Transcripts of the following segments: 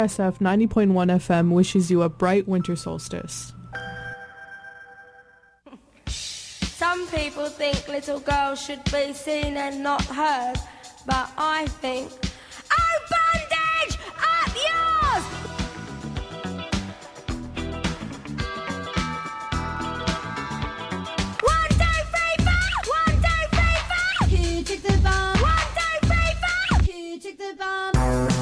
SF 90.1 FM wishes you a bright winter solstice. Some people think little girls should be seen and not heard, but I think, oh, bondage, up yours! One, two, three, four! One, two, three, four! Who took the bomb? One, two, three, four! Who took the bomb?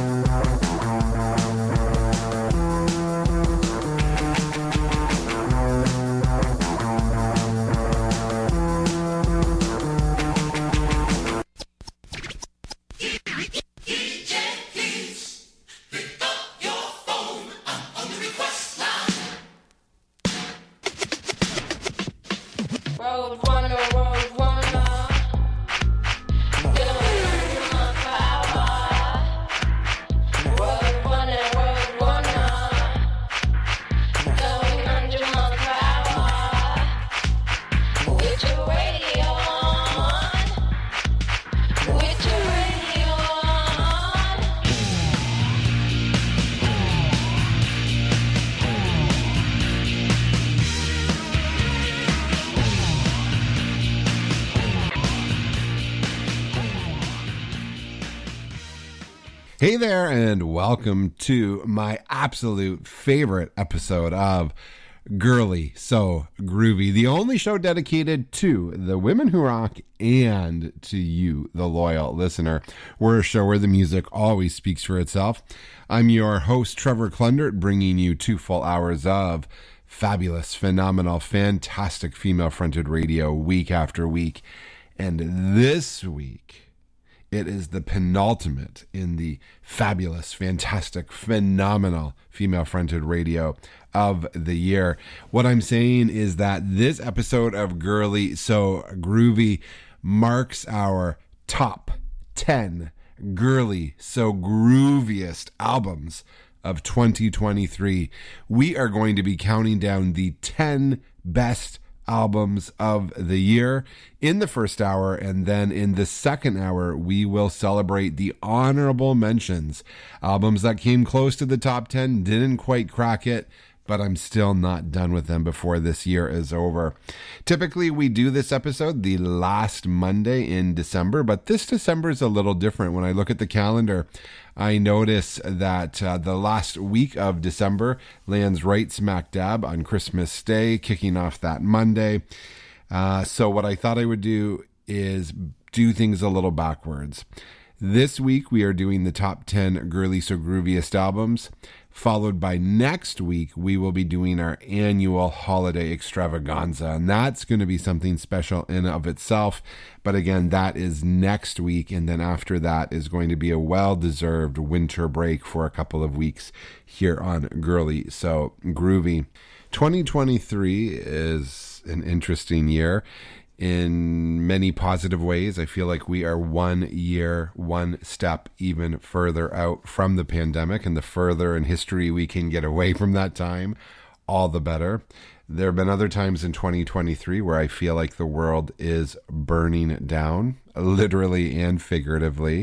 Hey there, and welcome to my absolute favorite episode of Girly So Groovy, the only show dedicated to the women who rock and to you, the loyal listener. We're a show where the music always speaks for itself. I'm your host, Trevor Klundert, bringing you 2 full hours of fabulous, phenomenal, fantastic female-fronted radio week after week. And this week, it is the penultimate in the fabulous, fantastic, phenomenal female-fronted radio of the year. What I'm saying is that this episode of Girly So Groovy marks our top 10 Girly So Grooviest albums of 2023. We are going to be counting down the 10 best albums of the year in the first hour, and then in the second hour we will celebrate the honorable mentions, albums that came close to the top 10, didn't quite crack it, but I'm still not done with them before this year is over. Typically we do this episode the last Monday in December, but this December is a little different. When I look at the calendar, I notice that the last week of December lands right smack dab on Christmas Day, kicking off that Monday. So what I thought I would do is do things a little backwards. This week we are doing the top 10 Girly So Grooviest albums, followed by next week we will be doing our annual holiday extravaganza, and that's going to be something special in and of itself. But again, that is next week, and then after that is going to be a well-deserved winter break for a couple of weeks here on Girly So Groovy. 2023 is an interesting year in many positive ways. I feel like we are 1 year, one step even further out from the pandemic, and the further in history we can get away from that time, all the better. There have been other times in 2023 where I feel like the world is burning down, literally and figuratively.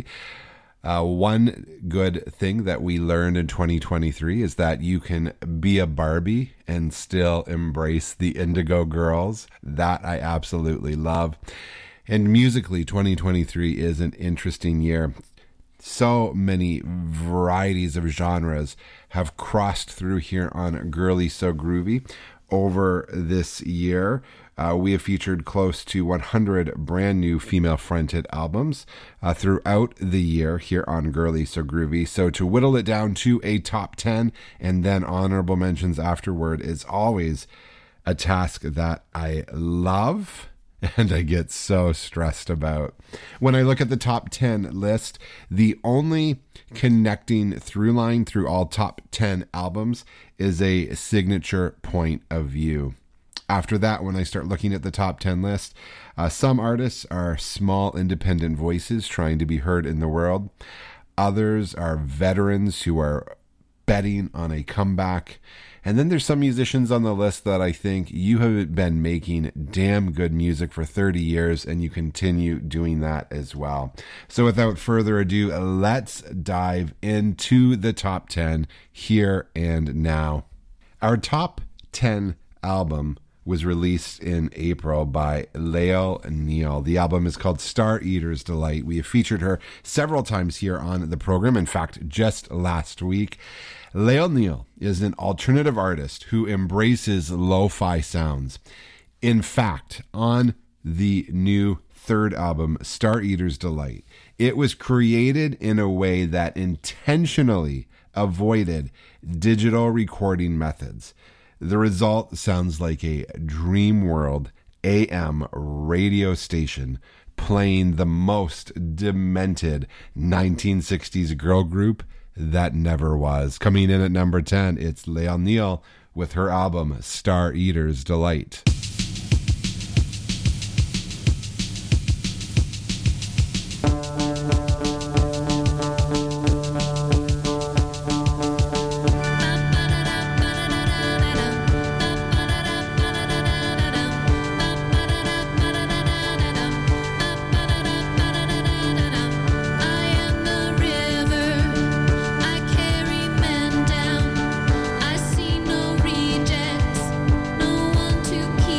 One good thing that we learned in 2023 is that you can be a Barbie and still embrace the Indigo Girls. That I absolutely love. And musically, 2023 is an interesting year. So many varieties of genres have crossed through here on Girly So Groovy over this year. We have featured close to 100 brand new female-fronted albums throughout the year here on Girly So Groovy. So to whittle it down to a top 10 and then honorable mentions afterward is always a task that I love and I get so stressed about. When I look at the top 10 list, the only connecting through line through all top 10 albums is a signature point of view. After that, when I start looking at the top 10 list, some artists are small independent voices trying to be heard in the world. Others are veterans who are betting on a comeback. And then there's some musicians on the list that I think you have been making damn good music for 30 years and you continue doing that as well. So without further ado, let's dive into the top 10 here and now. Our top 10 album was released in April by Lael Neal. The album is called Star Eater's Delight. We have featured her several times here on the program. In fact, just last week. Lael Neal is an alternative artist who embraces lo-fi sounds. In fact, on the new third album, Star Eater's Delight, it was created in a way that intentionally avoided digital recording methods. The result sounds like a Dream World AM radio station playing the most demented 1960s girl group that never was. Coming in at number 10, it's Lael Neal with her album Star Eater's Delight. To keep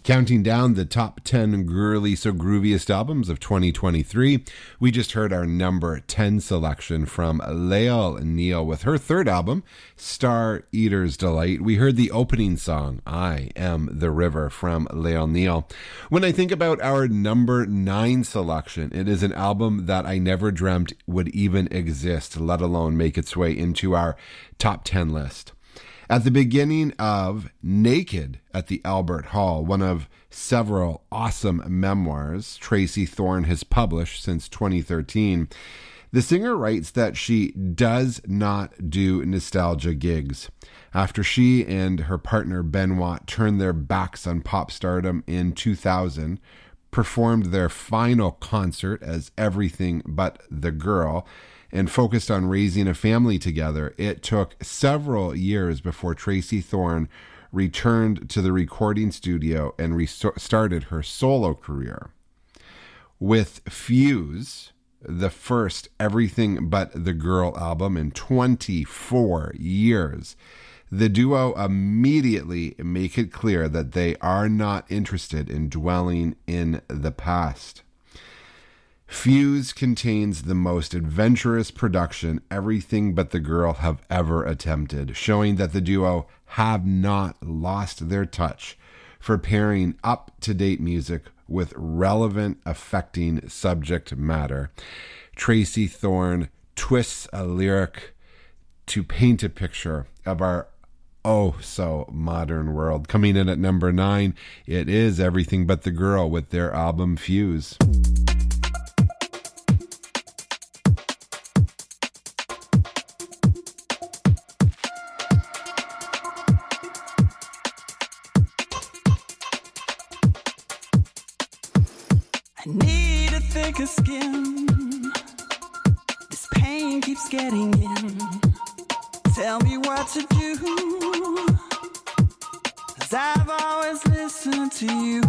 Counting down the top 10 girly so grooviest albums of 2023, we just heard our number 10 selection from Lael Neal with her third album, Star Eater's Delight. We heard the opening song, I Am the River, from Lael Neal. When I think about our number 9 selection, it is an album that I never dreamt would even exist, let alone make its way into our top 10 list. At the beginning of Naked at the Albert Hall, one of several awesome memoirs Tracey Thorn has published since 2013, the singer writes that she does not do nostalgia gigs. After she and her partner Ben Watt turned their backs on pop stardom in 2000, performed their final concert as Everything But the Girl, and focused on raising a family together, it took several years before Tracey Thorn returned to the recording studio and restarted her solo career. With Fuse, the first Everything But the Girl album in 24 years, the duo immediately make it clear that they are not interested in dwelling in the past. Fuse contains the most adventurous production Everything But the Girl have ever attempted, showing that the duo have not lost their touch for pairing up-to-date music with relevant, affecting subject matter. Tracey Thorn twists a lyric to paint a picture of our oh-so-modern world. Coming in at number 9, it is Everything But the Girl with their album Fuse. I need a thicker skin. This pain keeps getting in. Tell me what to do, 'cause I've always listened to you.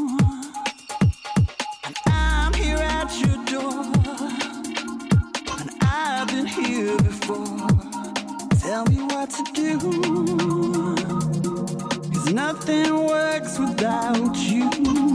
And I'm here at your door, and I've been here before. Tell me what to do, 'cause nothing works without you.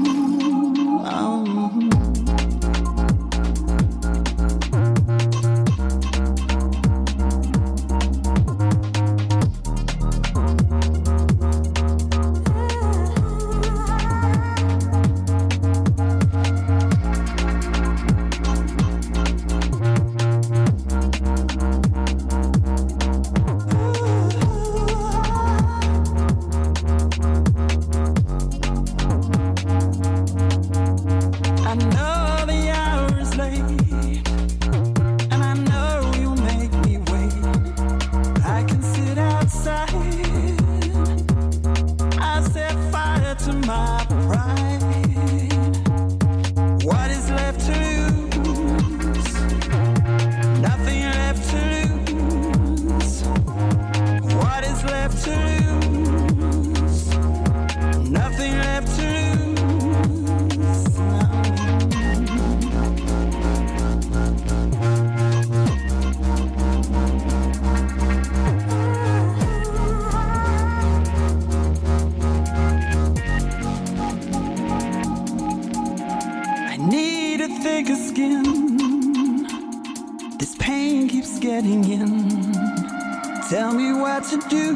To do,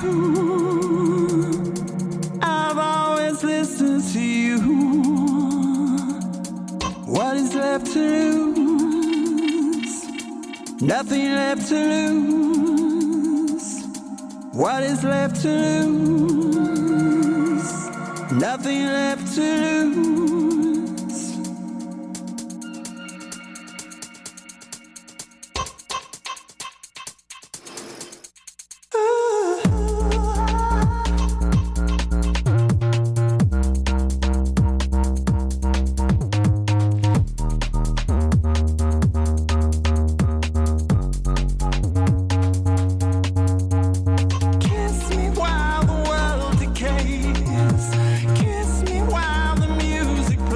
I've always listened to you. What is left to lose? Nothing left to lose. What is left to lose? Nothing left to lose. Kiss me while the music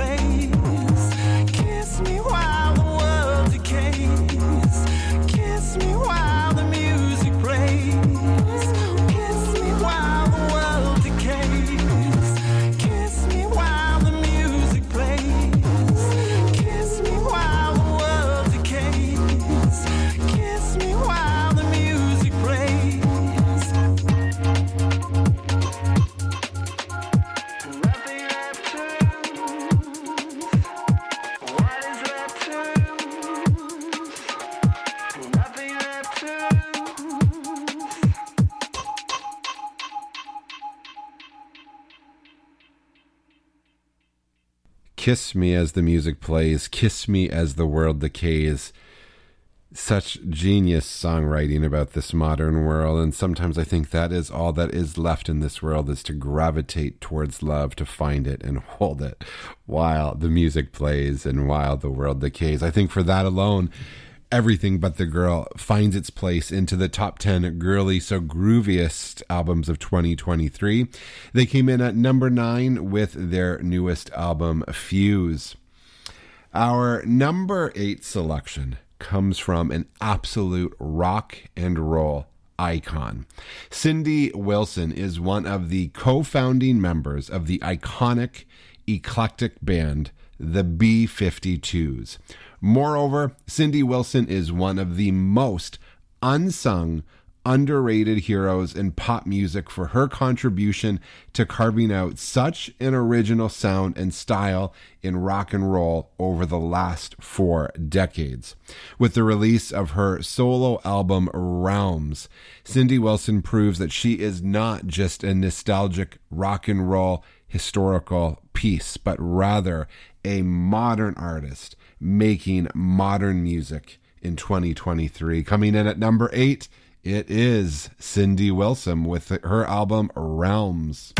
Kiss me as the music plays, kiss me as the world decays. Such genius songwriting about this modern world, and sometimes I think that is all that is left in this world, is to gravitate towards love, to find it and hold it while the music plays and while the world decays. I think for that alone, Everything But the Girl finds its place into the top 10 girly so grooviest albums of 2023. They came in at number 9 with their newest album, Fuse. Our number 8 selection comes from an absolute rock and roll icon. Cindy Wilson is one of the co-founding members of the iconic, eclectic band, the B-52s. Moreover, Cindy Wilson is one of the most unsung, underrated heroes in pop music for her contribution to carving out such an original sound and style in rock and roll over the last 4 decades. With the release of her solo album Realms, Cindy Wilson proves that she is not just a nostalgic rock and roll historical piece, but rather a modern artist making modern music in 2023. Coming in at number 8, it is Cindy Wilson with her album Realms.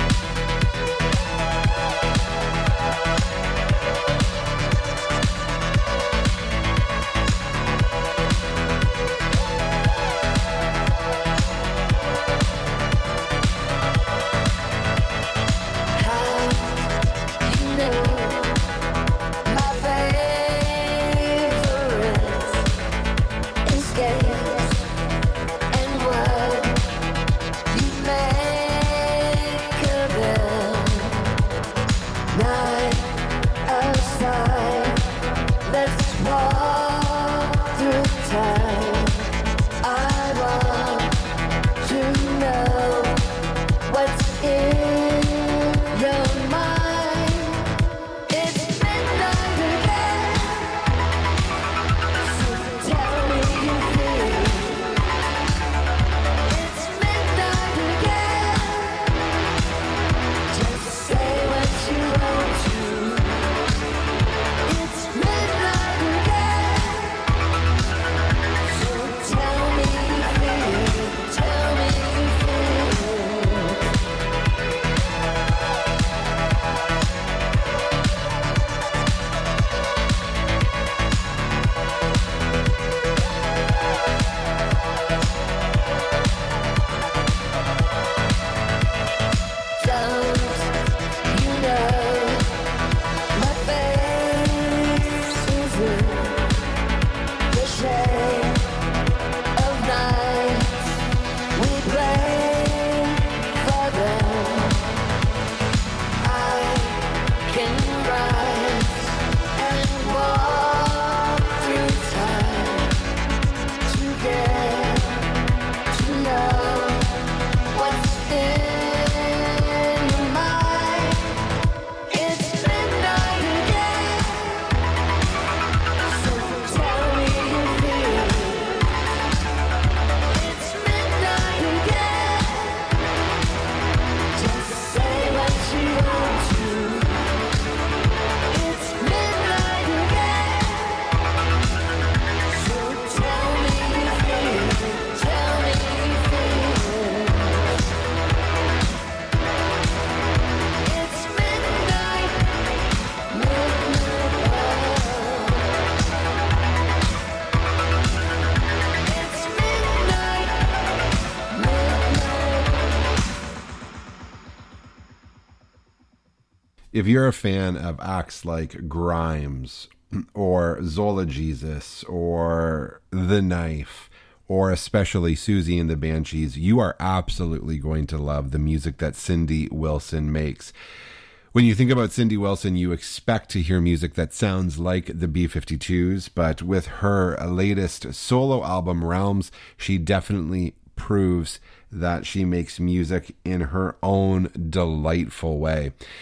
If you're a fan of acts like Grimes or Zola Jesus or The Knife, or especially Susie and the Banshees, you are absolutely going to love the music that Cindy Wilson makes. When you think about Cindy Wilson, you expect to hear music that sounds like the B-52s, but with her latest solo album, Realms, she definitely proves that she makes music in her own delightful way.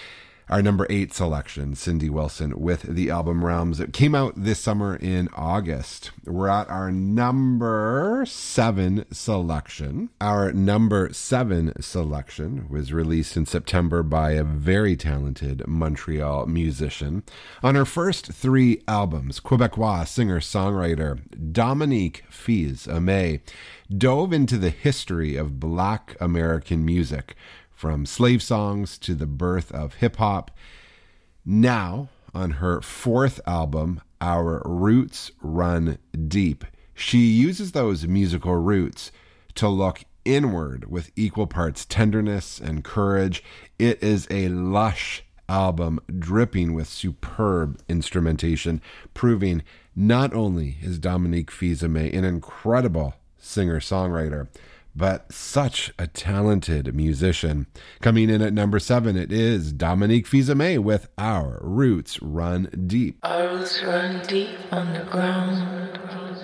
Our number 8 selection, Cindy Wilson with the album Realms. It came out this summer in August. We're at our number 7 selection. Our number 7 selection was released in September by a very talented Montreal musician. On her first 3 albums, Quebecois singer-songwriter Dominique Fils-Aimé dove into the history of Black American music, from slave songs to the birth of hip-hop. Now, on her 4th album, Our Roots Run Deep, she uses those musical roots to look inward with equal parts tenderness and courage. It is a lush album dripping with superb instrumentation, proving not only is Dominique Fils-Aimé an incredible singer-songwriter, but such a talented musician. Coming in at number 7, it is Dominique Fils-Aimé with Our Roots Run Deep. Our roots run deep underground.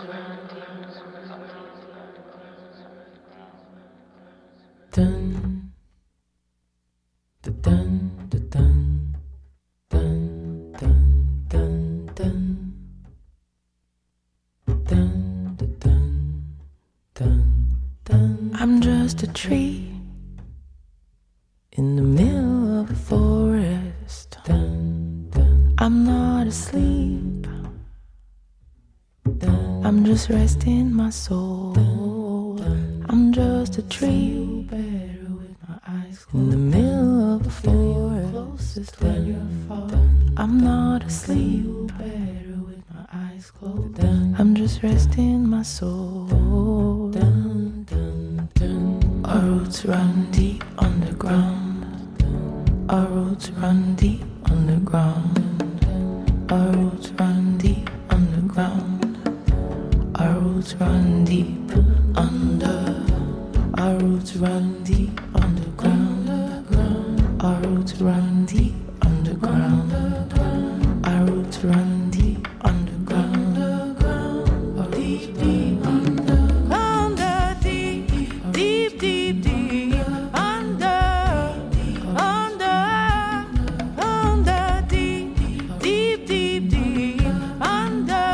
Dun, da, dun, da, dun, dun, dun, dun, dun, dun, da, dun, dun. I'm just a tree in the middle of a forest. I'm not asleep. I'm just resting my soul. I'm just a tree in the middle of a forest. I'm not asleep. I'm just resting my soul. Our roots run deep underground. Our roots run deep underground. Our roots run deep underground. Our roots run deep under. Our roots run deep underground. Our roots run deep underground. Our roots run deep underground. Deep, deep under. Deep, deep, deep under, deep, deep, deep, deep under,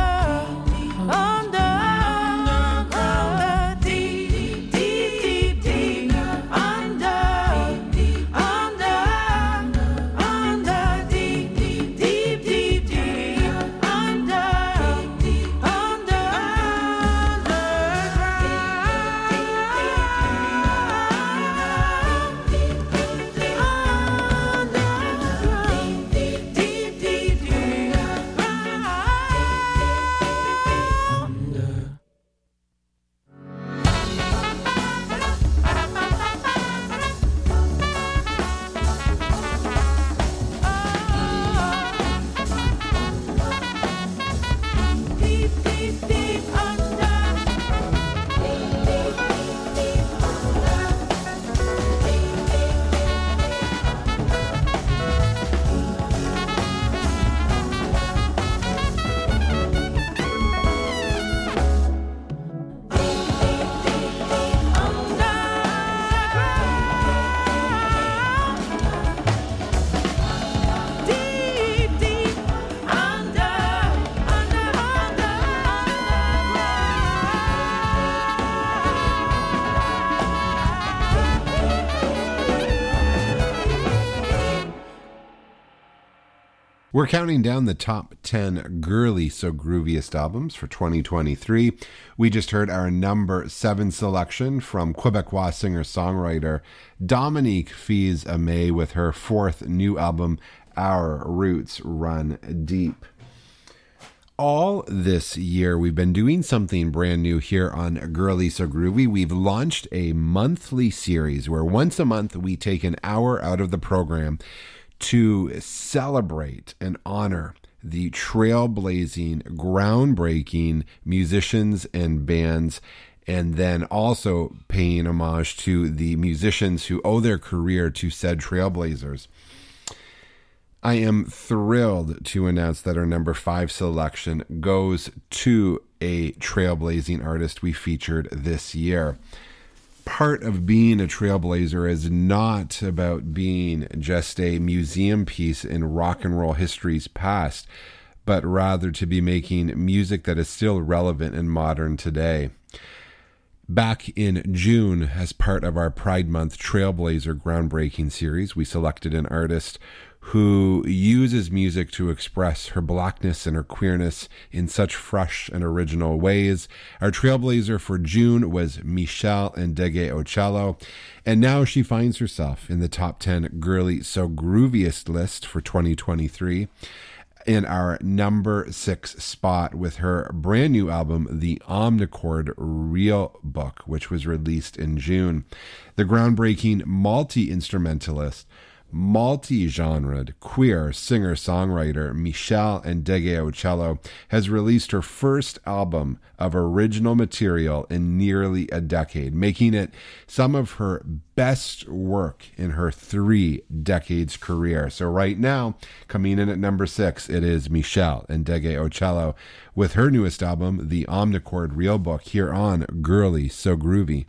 deep, deep, deep under, deep, deep, deep, deep under. We're counting down the top 10 girly so grooviest albums for 2023. We just heard our number 7 selection from Quebecois singer-songwriter Dominique Fils-Aimé with her 4th new album, Our Roots Run Deep. All this year, we've been doing something brand new here on Girly So Groovy. We've launched a monthly series where once a month we take an hour out of the program to celebrate and honor the trailblazing, groundbreaking musicians and bands, and then also paying homage to the musicians who owe their career to said trailblazers. I am thrilled to announce that our number 5 selection goes to a trailblazing artist we featured this year. part of being a trailblazer is not about being just a museum piece in rock and roll history's past, but rather to be making music that is still relevant and modern today. Back in June, as part of our Pride Month Trailblazer Groundbreaking series, we selected an artist who uses music to express her blackness and her queerness in such fresh and original ways. Our trailblazer for June was Michelle Ndegeocello, and now she finds herself in the top 10 Girly So Grooviest list for 2023 in our number 6 spot with her brand new album, The Omnichord Real Book, which was released in June. The groundbreaking multi-instrumentalist, multi-genred, queer singer-songwriter Michelle Ndegeocello has released her first album of original material in nearly a decade, making it some of her best work in her 3 decades career. So right now, coming in at number 6, it is Michelle Ndegeocello with her newest album, The Omnichord Real Book, here on Girly So Groovy.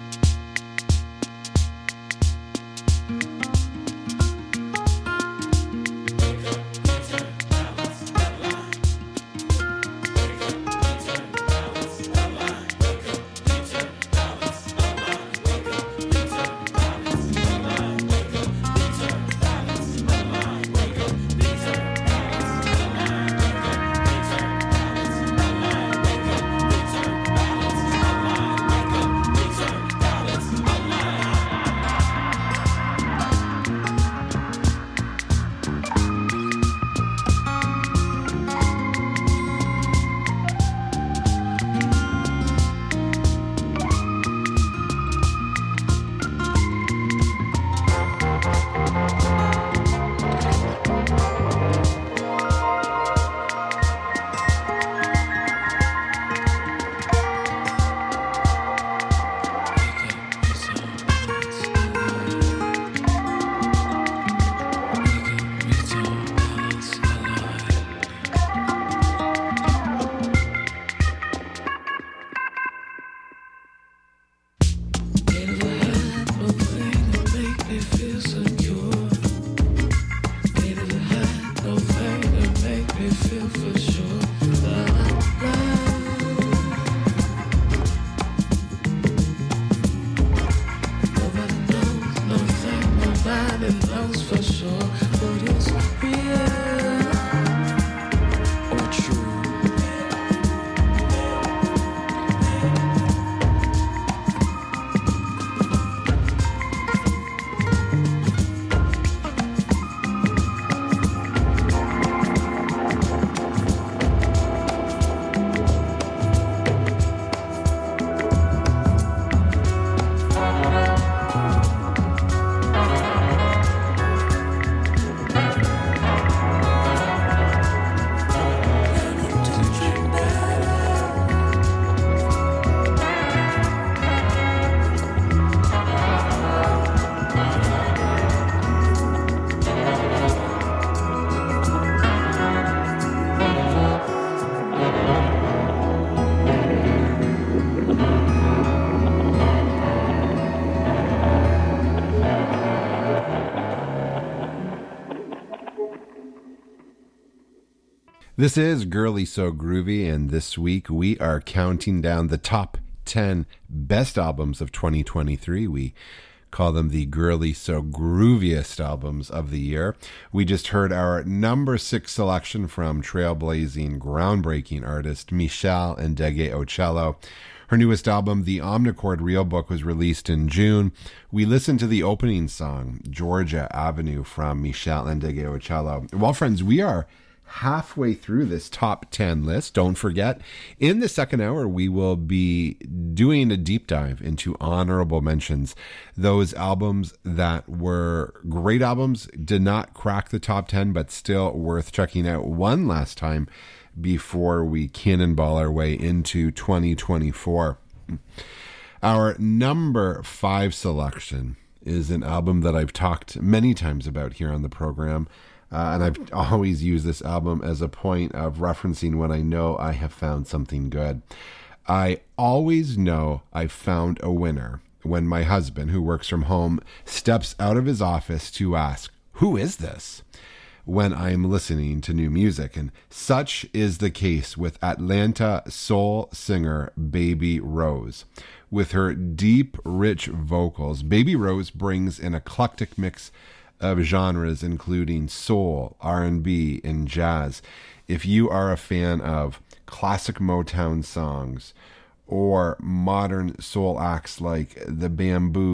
This is Girly So Groovy, and this week we are counting down the top 10 best albums of 2023. We call them the Girly So Grooviest albums of the year. We just heard our number 6 selection from trailblazing, groundbreaking artist Michelle Ndegeocello. Her newest album, The Omnichord Real Book, was released in June. We listened to the opening song, Georgia Avenue, from Michelle Ndegeocello. Well, friends, we are halfway through this top 10 list. Don't forget, in the second hour, we will be doing a deep dive into honorable mentions. Those albums that were great albums, did not crack the top 10, but still worth checking out one last time before we cannonball our way into 2024. Our number 5 selection is an album that I've talked many times about here on the program. And I've always used this album as a point of referencing when I know I have found something good. I always know I've found a winner when my husband, who works from home, steps out of his office to ask, "Who is this?" when I'm listening to new music. And such is the case with Atlanta soul singer Baby Rose. With her deep, rich vocals, Baby Rose brings an eclectic mix of genres, including soul, R&B, and jazz. If you are a fan of classic Motown songs or modern soul acts like the Bamboo